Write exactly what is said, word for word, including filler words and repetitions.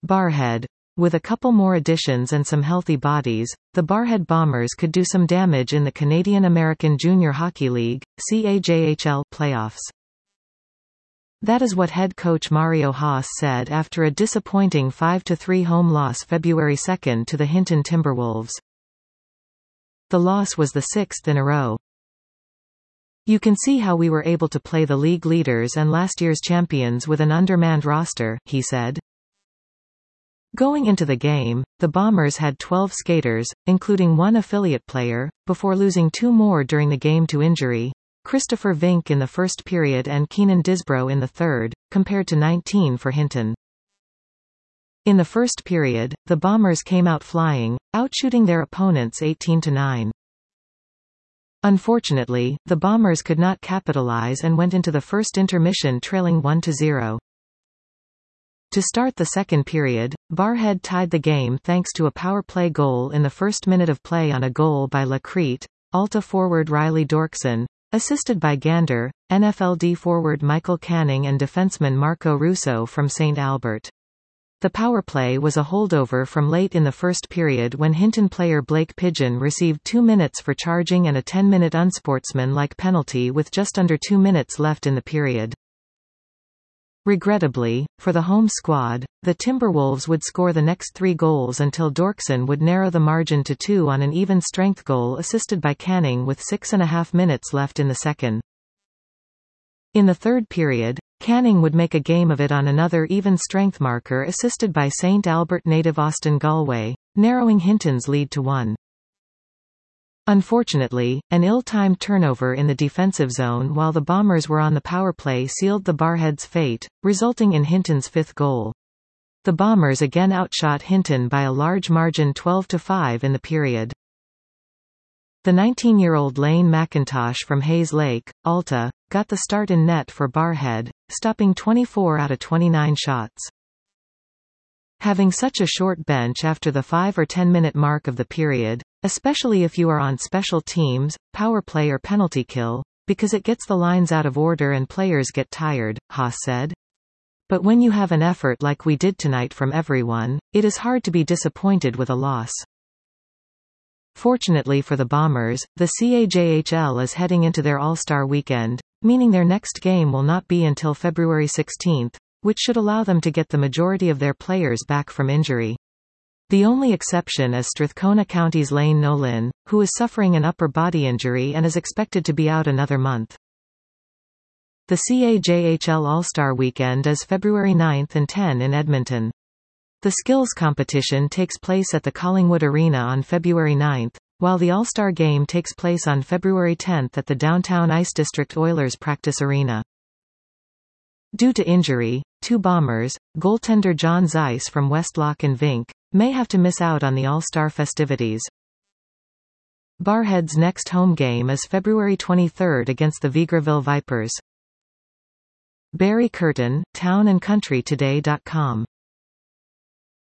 Barrhead. With a couple more additions and some healthy bodies, the Barrhead Bombers could do some damage in the Canadian-American Junior Hockey League (C A J H L) playoffs. That is what head coach Mario Haas said after a disappointing five to three home loss February second to the Hinton Timberwolves. The loss was the sixth in a row. "You can see how we were able to play the league leaders and last year's champions with an undermanned roster," he said. Going into the game, the Bombers had twelve skaters, including one affiliate player, before losing two more during the game to injury, Christopher Vink in the first period and Keenan Disbrow in the third, compared to nineteen for Hinton. In the first period, the Bombers came out flying, outshooting their opponents eighteen to nine. Unfortunately, the Bombers could not capitalize and went into the first intermission trailing one to zero. To start the second period, Barrhead tied the game thanks to a power play goal in the first minute of play on a goal by La Crete, Alta forward Riley Dorkson, assisted by Gander, N F L D forward Michael Canning and defenseman Marco Russo from Saint Albert. The power play was a holdover from late in the first period when Hinton player Blake Pigeon received two minutes for charging and a ten-minute unsportsmanlike penalty with just under two minutes left in the period. Regrettably, for the home squad, the Timberwolves would score the next three goals until Dorkson would narrow the margin to two on an even-strength goal assisted by Canning with six and a half minutes left in the second. In the third period, Canning would make a game of it on another even-strength marker assisted by Saint Albert native Austin Galway, narrowing Hinton's lead to one. Unfortunately, an ill-timed turnover in the defensive zone while the Bombers were on the power play sealed the Barrhead's fate, resulting in Hinton's fifth goal. The Bombers again outshot Hinton by a large margin twelve to five in the period. The nineteen-year-old Lane McIntosh from Hayes Lake, Alta, got the start in net for Barrhead, stopping twenty-four out of twenty-nine shots. Having such a short bench after the five or ten minute mark of the period, especially if you are on special teams, power play or penalty kill, because it gets the lines out of order and players get tired, Haas said. But when you have an effort like we did tonight from everyone, it is hard to be disappointed with a loss. Fortunately for the Bombers, the C A J H L is heading into their All-Star weekend, meaning their next game will not be until February sixteenth, which should allow them to get the majority of their players back from injury. The only exception is Strathcona County's Lane Nolan, who is suffering an upper body injury and is expected to be out another month. The C A J H L All-Star Weekend is February ninth and tenth in Edmonton. The skills competition takes place at the Collingwood Arena on February ninth, while the All-Star Game takes place on February tenth at the downtown Ice District Oilers Practice Arena. Due to injury, two Bombers, goaltender John Zeiss from Westlock and Vink, may have to miss out on the All-Star festivities. Barrhead's next home game is February twenty-third against the Vegreville Vipers. Barry Curtin, town and country today dot com